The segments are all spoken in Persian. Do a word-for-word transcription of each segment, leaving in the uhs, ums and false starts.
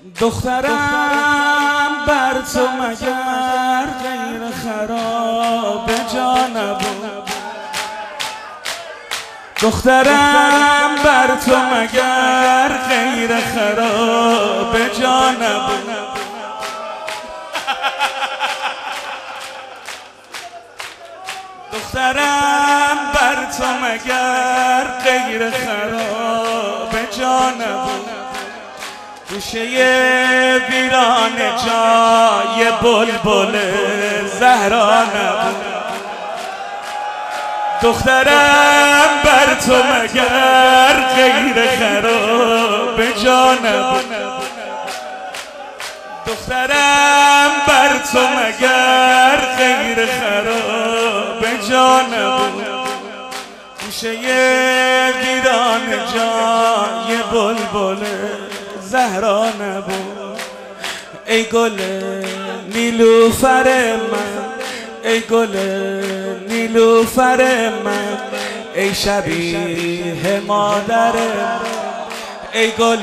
دخترم بر تو مگر غیر خراب جا نبود. دخترم بر تو مگر غیر خراب جا نبود. دخترم بر تو مگر غیر خراب جا نبود. گوشه ویران جای بلبل زهرا نبود. دخترم بر تو مگر غیر خراب جا نبود. دخترم بر تو مگر غیر خراب جا نبود. گوشه ویران جای بلبل زهرا نبود. ای گل نیلوفر من، ای گل نیلوفر من، ای شبیه مادر من. ای گل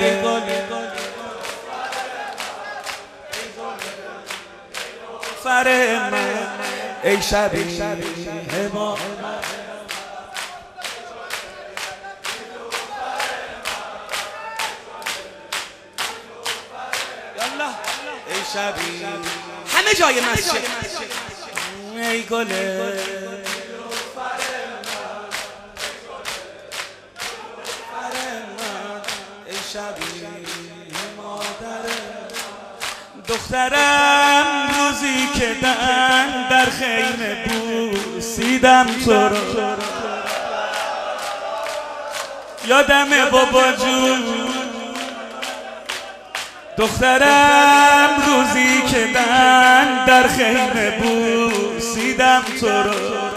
نیلوفر من، ای شبیه مادر من. ای شبی همه جای مسجد. ای گل ای شبی مادر دخترم، روزی که من در خیمه بوسیدم تو رو، یادمه بابا جون. دخترم روزی که من در خیمه بوسیدم تو رو،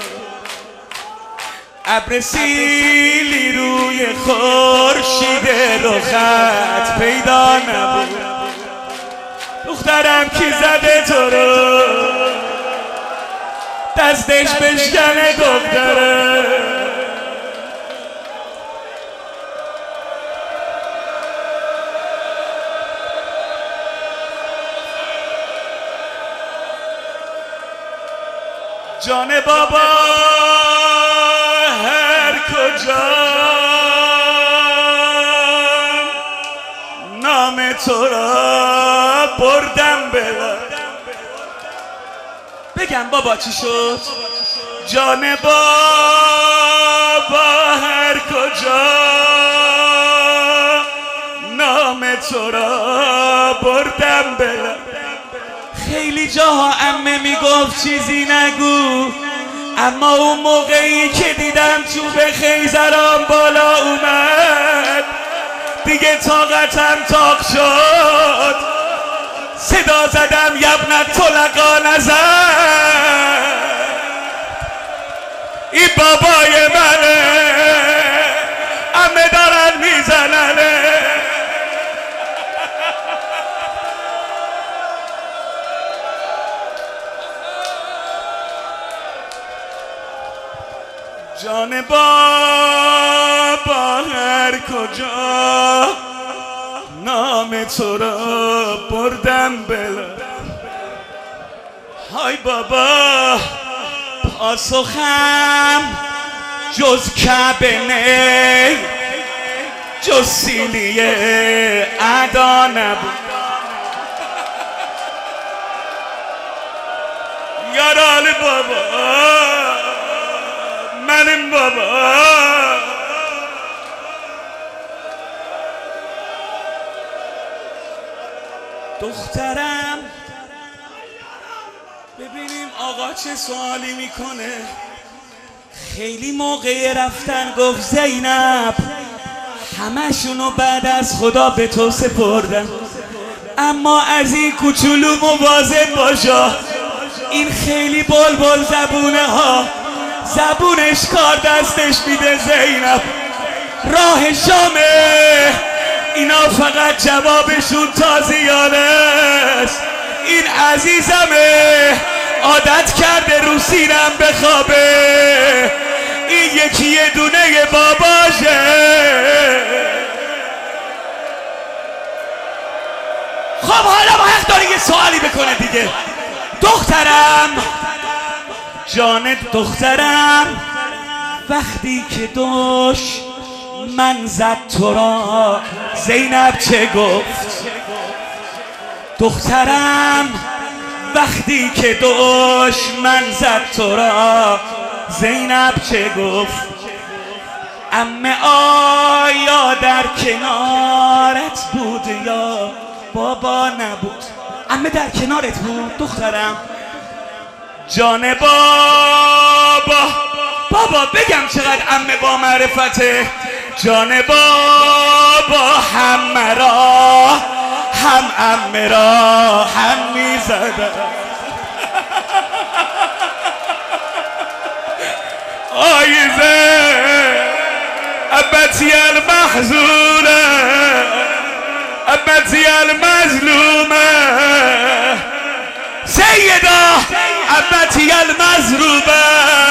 ابر سیلی روی خورشید رخت پیدا نبود. دخترم کی زده تو رو، دستش بشکنه دختره. جان بابا هر کجا نام تو را بردم بلا. بگم بابا چی شد؟ جان بابا هر کجا نام تو را بردم بلا. خیلی جاها عمه میگفت چیزی نگو، اما اون موقعی که دیدم چوب خیزرام بالا اومد دیگه طاقتم تاق شد. صدا زدم یبنت طلقا نزن، این بابای منه، عمه دارن میزننه. جان بابا هر کجا نام تو را بردم بلا. های بابا پاسخم جز کعبه نی، جز سیلیه ادا نبود. یارال بابا منم بابا. دخترم ببینیم آقا چه سوالی میکنه. خیلی موقع رفتن گفت زینب همشونو بعد از خدا به تو سپردم، اما از این کوچولو مواظب باشا، این خیلی بلبل زبونه ها، زبونش کار دستش میده زینب. راه شامه اینا فقط جوابشون تازیانه است. این عزیزمه عادت کرده رو سینم بخوابه، این یکی یه دونه باباشه. خب حالا با حق داری یه سوالی بکنه دیگه. دخترم، جان دخترم، وقتی که دوش من زد تو را زینب چه گفت؟ دخترم، وقتی که دوش من زد تو را زینب چه گفت؟ عمه آیا در کنارت بود یا بابا نبود؟ عمه در کنارت بود دخترم؟ جان بابا، بابا بگم چقدر عمه با معرفته. جان بابا هم مرا هم عمه را هم میزدم. آیزه ابتی المحزونه ابتی المظلومه سیدا ابتی المظلومه.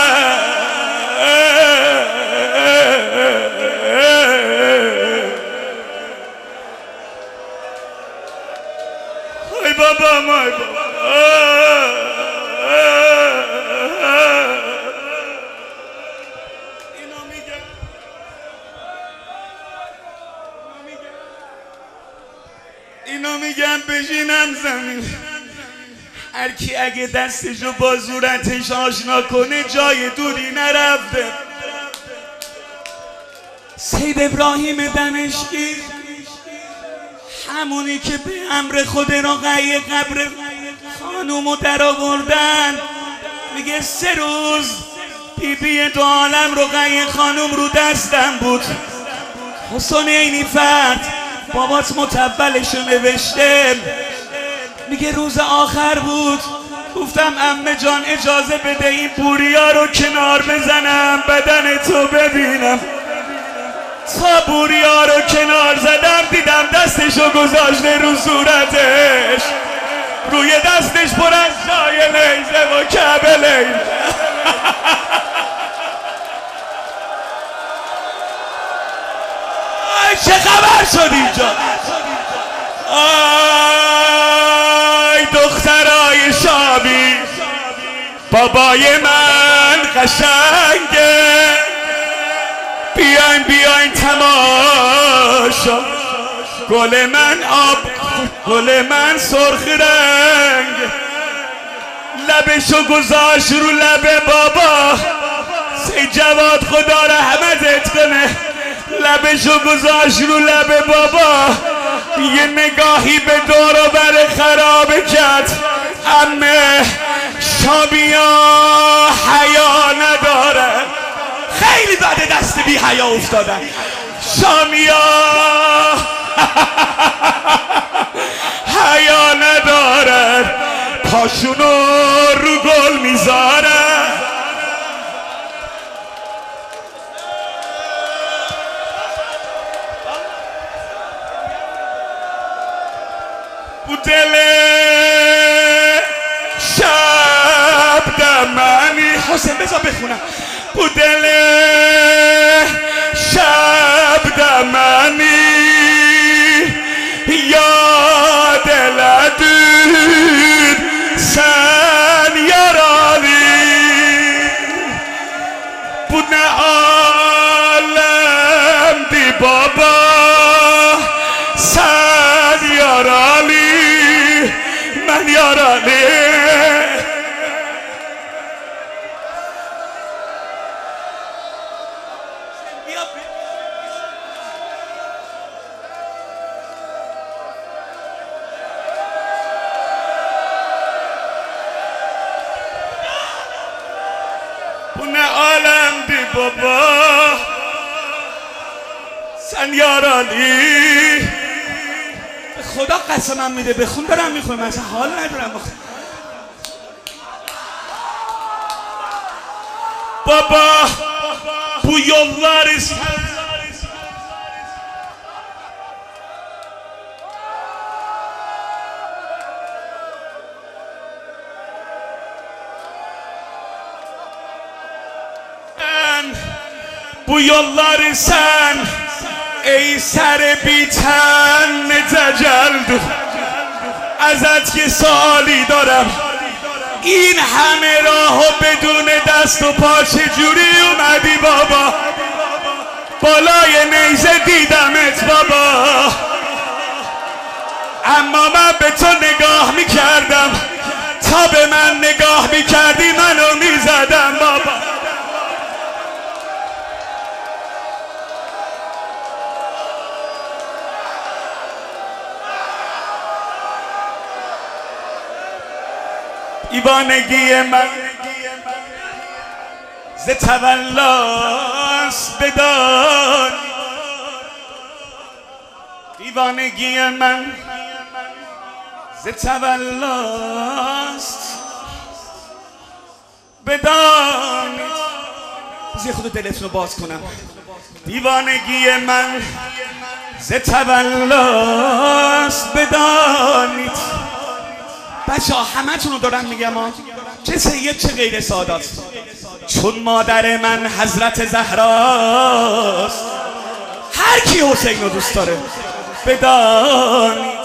ای بابا مای بابا، اینو میگم اینو میگم بشینم زمین. هر کی اگه دستشو با صورتش آشنا کنه جای دوری نرفته. سید ابراهیم دمشقی، همونی که به امر خود رقیه قبر خانومو در آوردن، میگه سه روز بی بی دو عالم رقیه خانوم رو دستم بود. حسین عینی فرد بابات متولشو نوشته، میگه روز آخر بود، گفتم عمه جان اجازه بده این بوریا رو کنار بزنم بدن تو ببینم. تا بوریا رو کنار زدم دیدم دستشو گذاشته رو صورتش، روی دستش پر از جای لیزه و کعبه لیزه. چه خبر شد اینجا؟ آی دخترای شابی، بابای من قشنگه، بیاین بیاین تماشا، گل من آب گل من سرخ رنگ، لبشو گذاشت رو لب بابا. سید جواد خدا رحمتت کنه، لبشو گذاشت رو لب بابا، یه نگاهی به دور و بر خراب کرد. عمه شابیا حیا نداره، خیلی بعد دست بی حیا افتادن. شامیا حیا ندارن، پاشونو رو گل میذارن. بو دل شب دمنی، حسین بذار بخونم. بو دل شب دمنی یاد لدود سن یارانی، بود نه عالم دی بابا سن یارانی، من یارانی. بونه عالم دی بابا سن یارانی. خدا قسمم میده بخون برم میخونم، مثلا حال ندارم بخون. بابا bu yolları bu yolları sen ey ser biten tecellü ازت که سالی دارم، این همه راهو بدون دست و پا چجوری اومدی بابا؟ بالای نیزه دیدمت بابا، اما من به تو نگاه میکردم، تا به من نگاه میکردی منو میزدم بابا. دیوانگی من ز تولاست بدان، دیوانگی من ز تولاست بدان. یه خود دلتون رو باز کنم. دیوانگی من ز تولاست بدانید. بچه ها همه تون رو دارم میگم ها، چه سید چه غیر سادات، چون مادر من حضرت زهراست، هر کی حسین رو دوست داره بدانید.